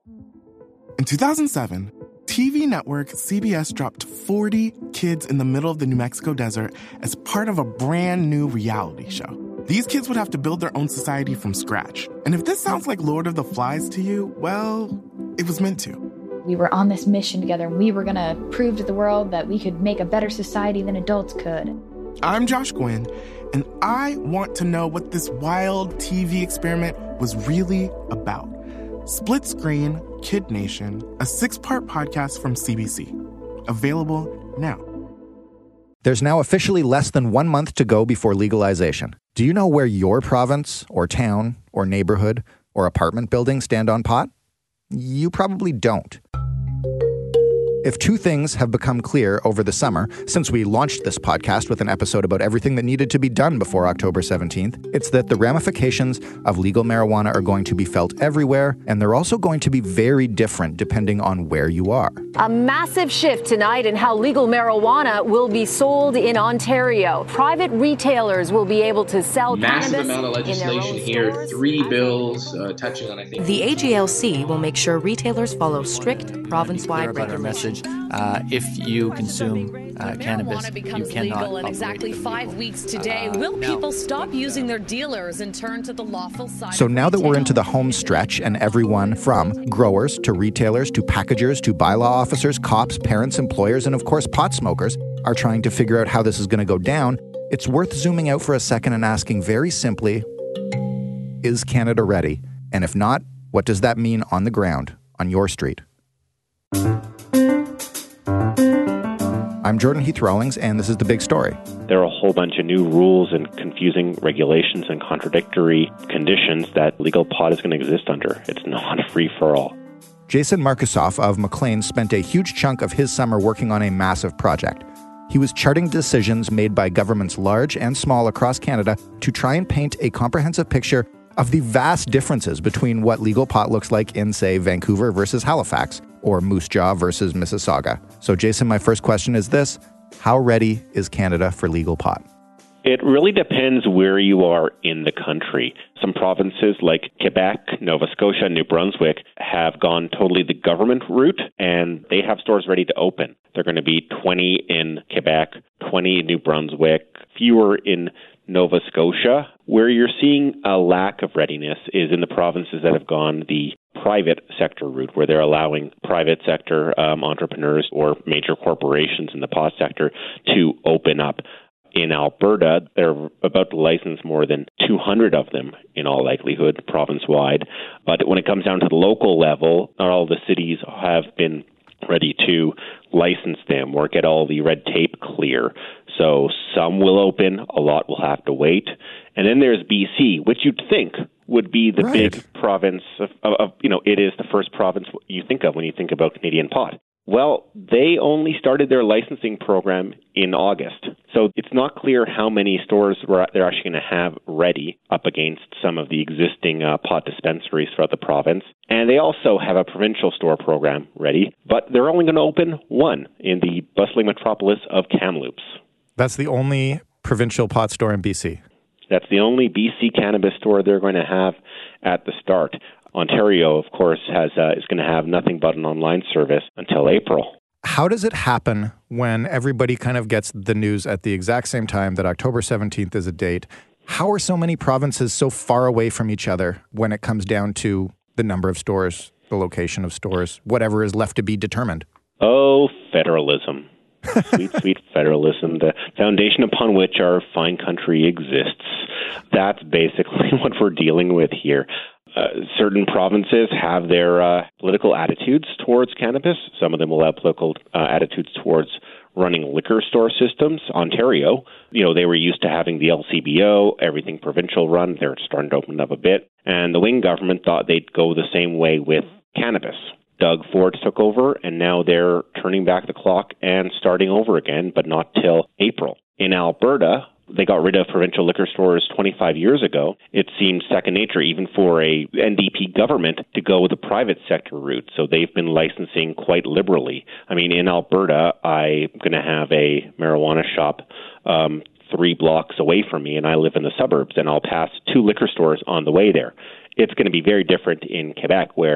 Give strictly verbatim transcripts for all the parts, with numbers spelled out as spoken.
In two thousand seven, T V network C B S dropped forty kids in the middle of the New Mexico desert as part of a brand new reality show. These kids would have to build their own society from scratch. And if this sounds like Lord of the Flies to you, well, it was meant to. We were on this mission together, and we were going to prove to the world that we could make a better society than adults could. I'm Josh Gwynn, and I want to know what this wild T V experiment was really about. Split Screen, Kid Nation, a six-part podcast from C B C. Available now. There's now officially less than one month to go before legalization. Do you know where your province or town or neighborhood or apartment building stand on pot? You probably don't. If two things have become clear over the summer, since we launched this podcast with an episode about everything that needed to be done before October seventeenth, it's that the ramifications of legal marijuana are going to be felt everywhere, and they're also going to be very different depending on where you are. A massive shift tonight in how legal marijuana will be sold in Ontario. Private retailers will be able to sell massive cannabis amount of legislation here, stores. three bills uh, touching on, I think. The A G L C will make sure retailers follow strict province-wide regulations. Uh, if you consume uh, cannabis, becomes you cannot legal in exactly five weeks today. Uh, Will people no. stop using their dealers and turn to the lawful side? So now that we're into the home stretch, and everyone from growers to retailers to packagers to bylaw officers, cops, parents, employers, and of course pot smokers are trying to figure out how this is going to go down, it's worth zooming out for a second and asking very simply, is Canada ready? And if not, what does that mean on the ground, on your street? I'm Jordan Heath Rawlings, and this is The Big Story. There are a whole bunch of new rules and confusing regulations and contradictory conditions that legal pot is going to exist under. It's not a free-for-all. Jason Markusoff of Maclean spent a huge chunk of his summer working on a massive project. He was charting decisions made by governments large and small across Canada to try and paint a comprehensive picture of the vast differences between what legal pot looks like in, say, Vancouver versus Halifax, or Moose Jaw versus Mississauga. So, Jason, my first question is this. How ready is Canada for legal pot? It really depends where you are in the country. Some provinces like Quebec, Nova Scotia, and New Brunswick have gone totally the government route, and they have stores ready to open. They're going to be twenty in Quebec, twenty in New Brunswick, fewer in Nova Scotia. Where you're seeing a lack of readiness is in the provinces that have gone the private sector route, where they're allowing private sector um, entrepreneurs or major corporations in the pot sector to open up. In Alberta, they're about to license more than two hundred of them in all likelihood, province-wide. But when it comes down to the local level, not all the cities have been ready to license them or get all the red tape clear. So some will open, a lot will have to wait. And then there's B C, which you'd think would be the right. big province of, of, of, you know, it is the first province you think of when you think about Canadian pot. Well, they only started their licensing program in August. So it's not clear how many stores they're actually going to have ready up against some of the existing uh, pot dispensaries throughout the province. And they also have a provincial store program ready, but they're only going to open one in the bustling metropolis of Kamloops. That's the only provincial pot store in B C. That's the only B C cannabis store they're going to have at the start. Ontario, of course, has uh, is going to have nothing but an online service until April. How does it happen when everybody kind of gets the news at the exact same time that October seventeenth is a date? How are so many provinces so far away from each other when it comes down to the number of stores, the location of stores, whatever is left to be determined? Oh, federalism. Sweet, sweet federalism, the foundation upon which our fine country exists. That's basically what we're dealing with here. Uh, certain provinces have their uh, political attitudes towards cannabis. Some of them will have political uh, attitudes towards running liquor store systems. Ontario, you know, they were used to having the L C B O, everything provincial run. They're starting to open up a bit. And the Wing government thought they'd go the same way with cannabis. Doug Ford took over, and now they're turning back the clock and starting over again, but not till April. In Alberta, they got rid of provincial liquor stores twenty-five yees ago. It seemed second nature even for a N D P government to go the private sector route. So they've been licensing quite liberally. I mean, in Alberta, I'm going to have a marijuana shop um, three blocks away from me, and I live in the suburbs, and I'll pass two liquor stores on the way there. It's going to be very different in Quebec, where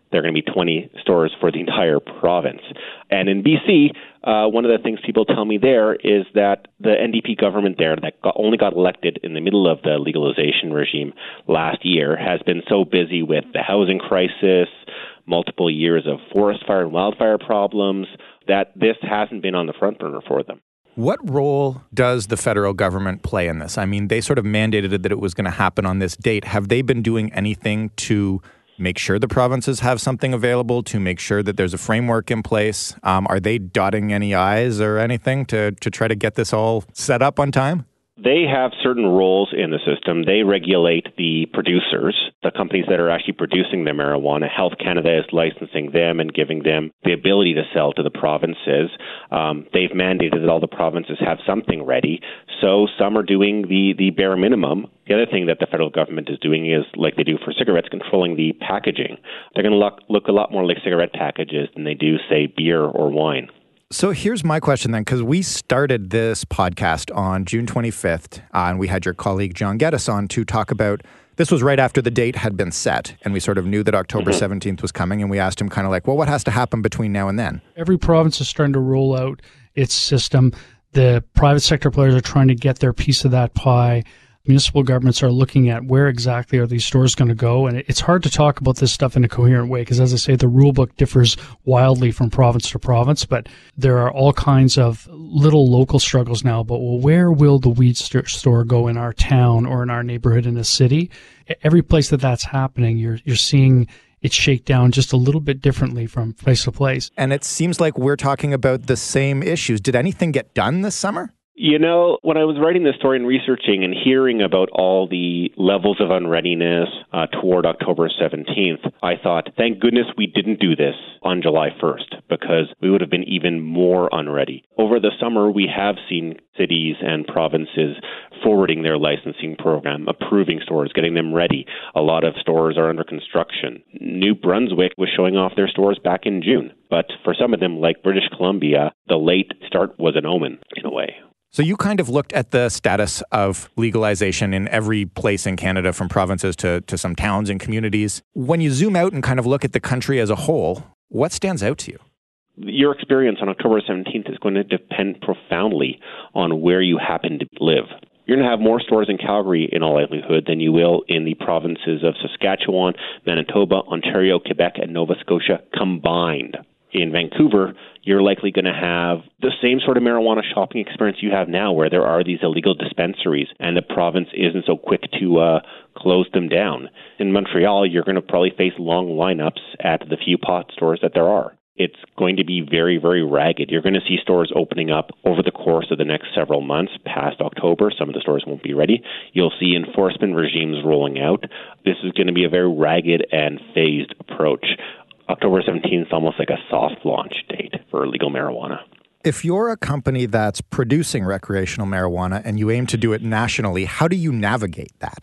there are going to be twenty stores for the entire province. And in B C, uh, one of the things people tell me there is that the N D P government there that got, only got elected in the middle of the legalization regime last year has been so busy with the housing crisis, multiple years of forest fire and wildfire problems, that this hasn't been on the front burner for them. What role does the federal government play in this? I mean, they sort of mandated that it was going to happen on this date. Have they been doing anything to make sure the provinces have something available, to make sure that there's a framework in place? Um, are they dotting any I's or anything to, to try to get this all set up on time? They have certain roles in the system. They regulate the producers, the companies that are actually producing the marijuana. Health Canada is licensing them and giving them the ability to sell to the provinces. Um, they've mandated that all the provinces have something ready. So some are doing the, the bare minimum. The other thing that the federal government is doing is, like they do for cigarettes, controlling the packaging. They're going to look, look a lot more like cigarette packages than they do, say, beer or wine. So here's my question then, because we started this podcast on June twenty-fifth, uh, and we had your colleague John Geddes on to talk about, this was right after the date had been set, and we sort of knew that October mm-hmm. seventeenth was coming, and we asked him kind of like, well, what has to happen between now and then? Every province is starting to roll out its system. The private sector players are trying to get their piece of that pie. Municipal governments are looking at where exactly are these stores going to go. And it's hard to talk about this stuff in a coherent way because, as I say, the rule book differs wildly from province to province. But there are all kinds of little local struggles now about, well, where will the weed st- store go in our town or in our neighborhood in a city? Every place that that's happening, you're you're seeing it shake down just a little bit differently from place to place. And it seems like we're talking about the same issues. Did anything get done this summer? You know, when I was writing this story and researching and hearing about all the levels of unreadiness uh, toward October seventeenth, I thought, thank goodness we didn't do this on July first, because we would have been even more unready. Over the summer, we have seen cities and provinces forwarding their licensing program, approving stores, getting them ready. A lot of stores are under construction. New Brunswick was showing off their stores back in June. But for some of them, like British Columbia, the late start was an omen in a way. So you kind of looked at the status of legalization in every place in Canada, from provinces to, to some towns and communities. When you zoom out and kind of look at the country as a whole, what stands out to you? Your experience on October seventeenth is going to depend profoundly on where you happen to live. You're going to have more stores in Calgary, in all likelihood, than you will in the provinces of Saskatchewan, Manitoba, Ontario, Quebec, and Nova Scotia combined. In Vancouver, you're likely going to have the same sort of marijuana shopping experience you have now, where there are these illegal dispensaries and the province isn't so quick to uh, close them down. In Montreal, you're going to probably face long lineups at the few pot stores that there are. It's going to be very, very ragged. You're going to see stores opening up over the course of the next several months past October. Some of the stores won't be ready. You'll see enforcement regimes rolling out. This is going to be a very ragged and phased approach. October seventeenth is almost like a soft launch date for legal marijuana. If you're a company that's producing recreational marijuana and you aim to do it nationally, how do you navigate that?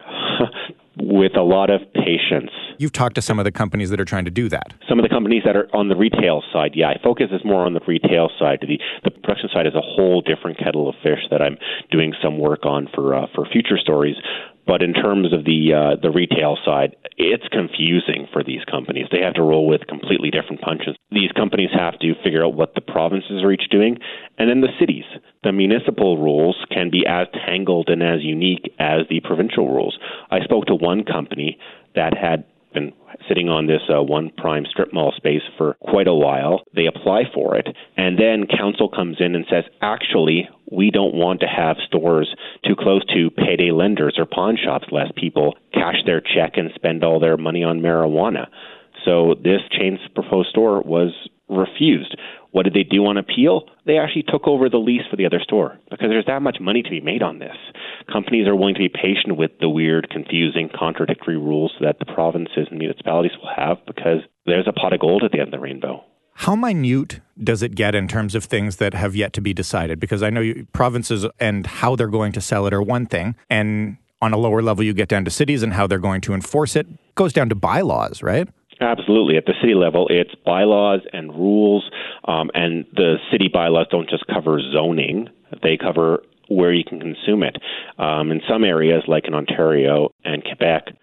With a lot of patience. You've talked to some of the companies that are trying to do that. Some of the companies that are on the retail side, yeah. I focus is more on the retail side. The, the production side is a whole different kettle of fish that I'm doing some work on for uh, for future stories. But in terms of the uh, the retail side, it's confusing for these companies. They have to roll with completely different punches. These companies have to figure out what the provinces are each doing, and then the cities. The municipal rules can be as tangled and as unique as the provincial rules. I spoke to one company that had been sitting on this uh, one prime strip mall space for quite a while. They apply for it, and then council comes in and says, actually, we don't want to have stores too close to payday lenders or pawn shops, lest people cash their check and spend all their money on marijuana. So this chain's proposed store was refused. What did they do on appeal? They actually took over the lease for the other store because there's that much money to be made on this. Companies are willing to be patient with the weird, confusing, contradictory rules that the provinces and municipalities will have because there's a pot of gold at the end of the rainbow. How minute does it get in terms of things that have yet to be decided? Because I know you, provinces and how they're going to sell it are one thing, and on a lower level you get down to cities and how they're going to enforce it. It goes down to bylaws, right? Absolutely. At the city level, it's bylaws and rules, um, and the city bylaws don't just cover zoning. They cover where you can consume it. Um, in some areas, like in Ontario and Quebec,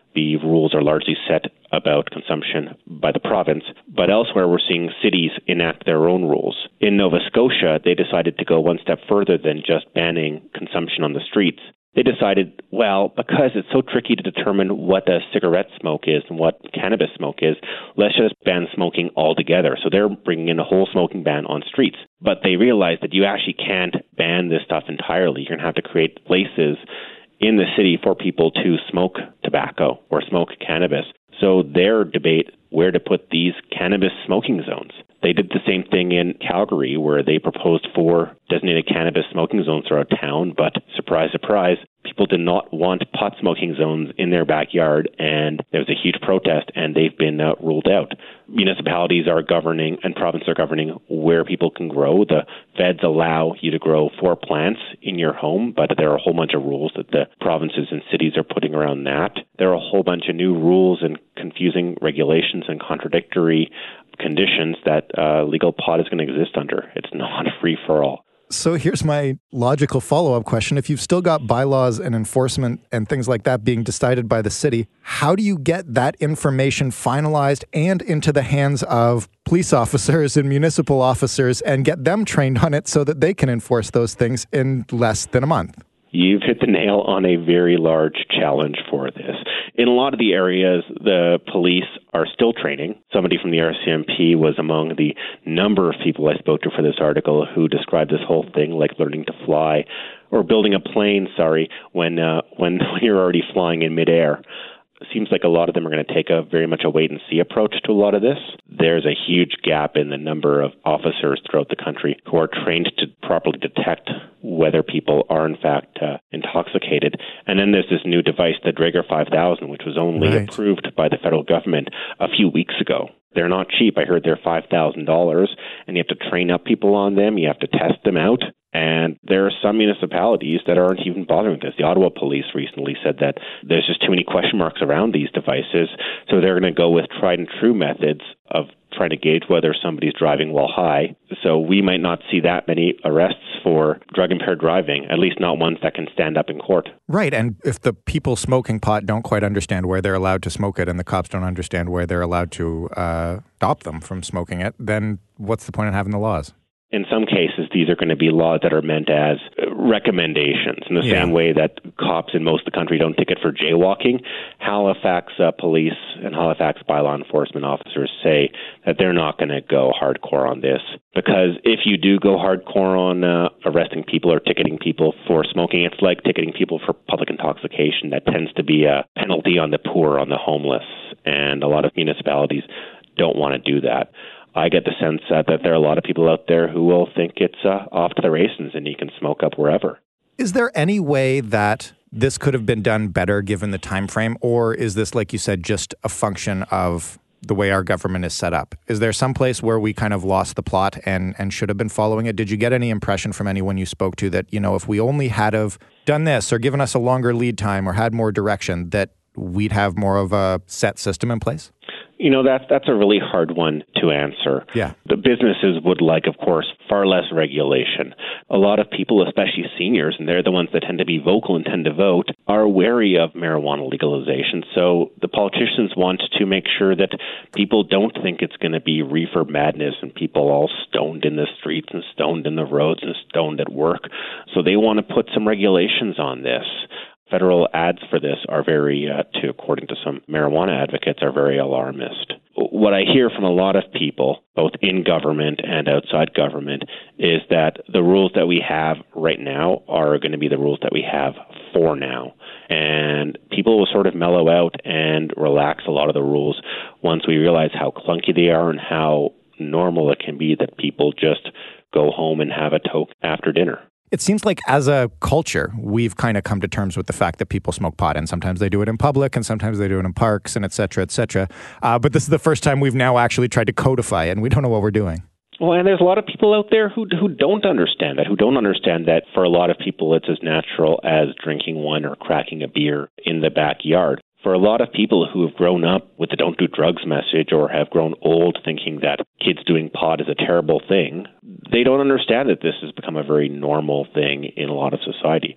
the rules are largely set about consumption by the province. But elsewhere, we're seeing cities enact their own rules. In Nova Scotia, they decided to go one step further than just banning consumption on the streets. They decided, well, because it's so tricky to determine what a cigarette smoke is and what cannabis smoke is, let's just ban smoking altogether. So they're bringing in a whole smoking ban on streets. But they realized that you actually can't ban this stuff entirely. You're going to have to create places in the city for people to smoke tobacco or smoke cannabis. So their debate where to put these cannabis smoking zones. They did the same thing in Calgary, where they proposed four designated cannabis smoking zones throughout town, but surprise, surprise, people did not want pot smoking zones in their backyard, and there was a huge protest, and they've been uh, ruled out. Municipalities are governing, and provinces are governing where people can grow. The feds allow you to grow four plants in your home, but there are a whole bunch of rules that the provinces and cities are putting around that. There are a whole bunch of new rules and confusing regulations and contradictory conditions that uh, legal pot is going to exist under. It's not free for all. So here's my logical follow-up question. If you've still got bylaws and enforcement and things like that being decided by the city, how do you get that information finalized and into the hands of police officers and municipal officers and get them trained on it so that they can enforce those things in less than a month? You've hit the nail on a very large challenge for this. In a lot of the areas, the police are still training. Somebody from the R C M P was among the number of people I spoke to for this article who described this whole thing like learning to fly or building a plane, sorry, when, uh, when, when you're already flying in midair. Seems like a lot of them are going to take a very much a wait-and-see approach to a lot of this. There's a huge gap in the number of officers throughout the country who are trained to properly detect whether people are, in fact, uh, intoxicated. And then there's this new device, the Draeger five thousand, which was only right. approved by the federal government a few weeks ago. They're not cheap. I heard they're five thousand dollars, and you have to train up people on them. You have to test them out. And there are some municipalities that aren't even bothering with this. The Ottawa police recently said that there's just too many question marks around these devices, so they're going to go with tried and true methods of trying to gauge whether somebody's driving while high. So we might not see that many arrests for drug-impaired driving, at least not ones that can stand up in court. Right, and if the people smoking pot don't quite understand where they're allowed to smoke it and the cops don't understand where they're allowed to uh, stop them from smoking it, then what's the point in having the laws? In some cases, these are going to be laws that are meant as recommendations. In the yeah. same way that cops in most of the country don't ticket for jaywalking, Halifax uh, police and Halifax bylaw enforcement officers say that they're not going to go hardcore on this. Because if you do go hardcore on uh, arresting people or ticketing people for smoking, it's like ticketing people for public intoxication. That tends to be a penalty on the poor, on the homeless. And a lot of municipalities don't want to do that. I get the sense uh, that there are a lot of people out there who will think it's uh, off to the races and you can smoke up wherever. Is there any way that this could have been done better given the time frame, or is this, like you said, just a function of the way our government is set up? Is there some place where we kind of lost the plot and, and should have been following it? Did you get any impression from anyone you spoke to that, you know, if we only had have done this or given us a longer lead time or had more direction, that we'd have more of a set system in place? You know, that's, that's a really hard one to answer. Yeah. The businesses would like, of course, far less regulation. A lot of people, especially seniors, and they're the ones that tend to be vocal and tend to vote, are wary of marijuana legalization. So the politicians want to make sure that people don't think it's going to be reefer madness and people all stoned in the streets and stoned in the roads and stoned at work. So they want to put some regulations on this. Federal ads for this are very, uh, to, according to some marijuana advocates, are very alarmist. What I hear from a lot of people, both in government and outside government, is that the rules that we have right now are going to be the rules that we have for now. And people will sort of mellow out and relax a lot of the rules once we realize how clunky they are and how normal it can be that people just go home and have a toke after dinner. It seems like as a culture, we've kind of come to terms with the fact that people smoke pot, and sometimes they do it in public, and sometimes they do it in parks, and et cetera, et cetera. Uh, but this is the first time we've now actually tried to codify it, and we don't know what we're doing. Well, and there's a lot of people out there who who don't understand that, who don't understand that for a lot of people it's as natural as drinking one or cracking a beer in the backyard. For a lot of people who have grown up with the don't do drugs message or have grown old thinking that kids doing pot is a terrible thing, they don't understand that this has become a very normal thing in a lot of society.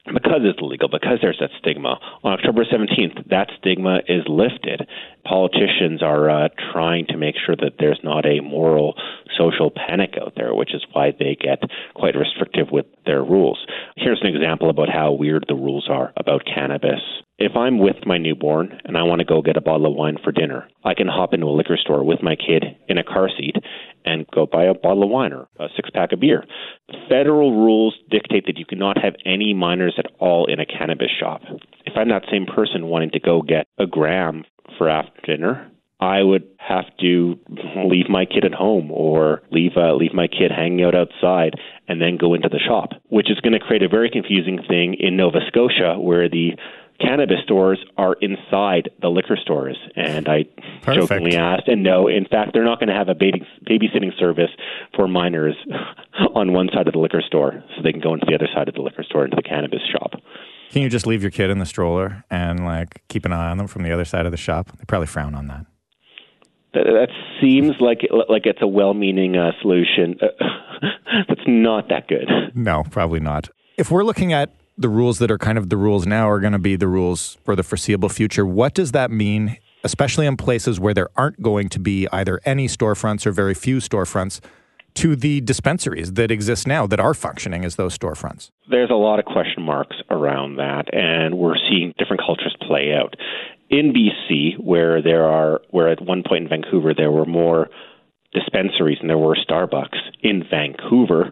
because it's illegal, because there's that stigma. On October seventeenth, that stigma is lifted. Politicians are uh, trying to make sure that there's not a moral, social panic out there, which is why they get quite restrictive with their rules. Here's an example about how weird the rules are about cannabis. If I'm with my newborn and I want to go get a bottle of wine for dinner, I can hop into a liquor store with my kid in a car seat and go buy a bottle of wine or a six-pack of beer. Federal rules dictate that you cannot have any minors at all in a cannabis shop. If I'm that same person wanting to go get a gram for after dinner, I would have to leave my kid at home or leave uh, leave my kid hanging out outside and then go into the shop, which is going to create a very confusing thing in Nova Scotia where the cannabis stores are inside the liquor stores. And I Perfect. jokingly asked, and no, in fact, they're not going to have a baby, babysitting service for minors on one side of the liquor store so they can go into the other side of the liquor store into the cannabis shop. Can you just leave your kid in the stroller and like keep an eye on them from the other side of the shop? They probably frown on that. That, that seems like like it's a well-meaning uh, solution. That's not that good. No, probably not. If we're looking at the rules that are kind of the rules now are going to be the rules for the foreseeable future, what does that mean, especially in places where there aren't going to be either any storefronts or very few storefronts, to the dispensaries that exist now that are functioning as those storefronts? There's a lot of question marks around that, and we're seeing different cultures play out. In B C, where there are, where at one point in Vancouver there were more dispensaries than there were Starbucks. In Vancouver,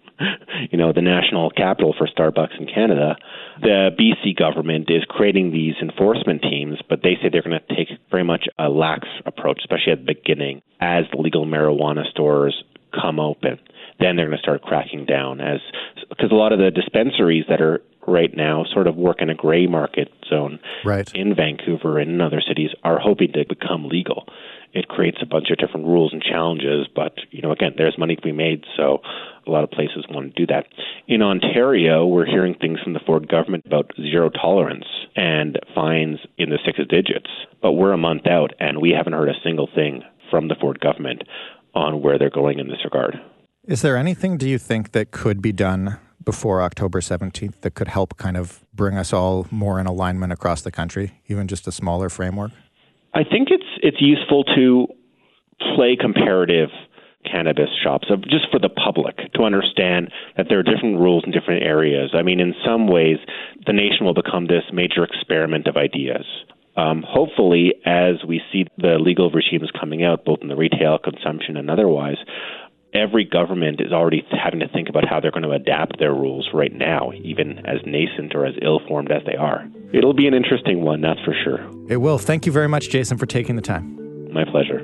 you know, the national capital for Starbucks in Canada, the B C government is creating these enforcement teams, but they say they're going to take very much a lax approach, especially at the beginning, as the legal marijuana stores come open. Then they're going to start cracking down, as because a lot of the dispensaries that are right now sort of work in a gray market zone right. in Vancouver and in other cities are hoping to become legal. It creates a bunch of different rules and challenges, but, you know, again, there's money to be made, so a lot of places want to do that. In Ontario, we're hearing things from the Ford government about zero tolerance and fines in the six digits, but we're a month out, and we haven't heard a single thing from the Ford government on where they're going in this regard. Is there anything, do you think, that could be done before October seventeenth that could help kind of bring us all more in alignment across the country, even just a smaller framework? I think it's it's useful to play comparative cannabis shops, just for the public to understand that there are different rules in different areas. I mean, in some ways, the nation will become this major experiment of ideas. Um, hopefully, as we see the legal regimes coming out, both in the retail, consumption, and otherwise, every government is already having to think about how they're going to adapt their rules right now, even as nascent or as ill-formed as they are. It'll be an interesting one, that's for sure. It will. Thank you very much, Jason, for taking the time. My pleasure.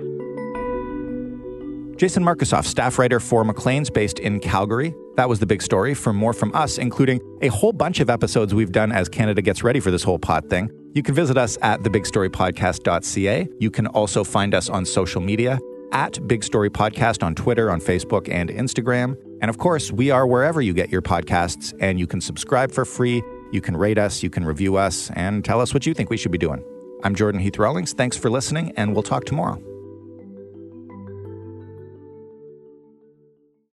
Jason Markusoff, staff writer for Maclean's, based in Calgary. That was The Big Story. For more from us, including a whole bunch of episodes we've done as Canada gets ready for this whole pot thing, you can visit us at the big story podcast dot c a. You can also find us on social media at Big Story Podcast on Twitter, on Facebook, and Instagram. And of course, we are wherever you get your podcasts, and you can subscribe for free. You can rate us, you can review us, and tell us what you think we should be doing. I'm Jordan Heath Rawlings. Thanks for listening, and we'll talk tomorrow.